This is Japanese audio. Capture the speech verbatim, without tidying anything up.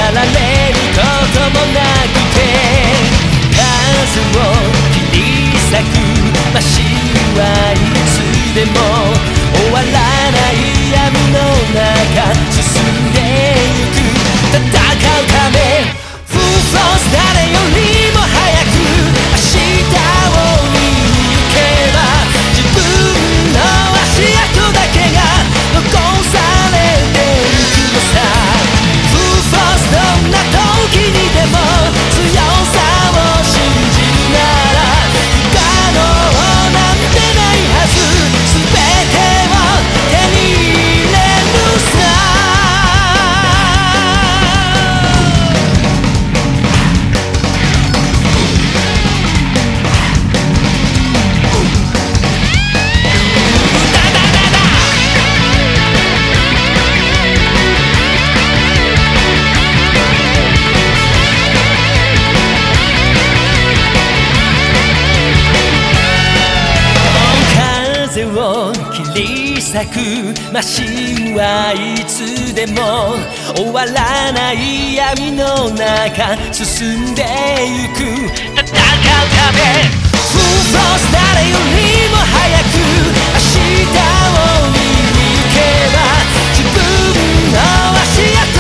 られることもなくて、風を切り裂くマシンはいつでも終わらない闇の中進んでゆく。戦うため Full force 誰よりも早く明日を見に行けば、自分の足跡だけが残されてゆくのさ。 Full force どんな時にでも強さを信じるなら不可能なんてないはず。全てを手に入れるさ。風を切り裂くマシンはいつでも終わらない闇の中進んでゆく。戦うため Full force 誰よりも早く明日を見に行けば、自分の足跡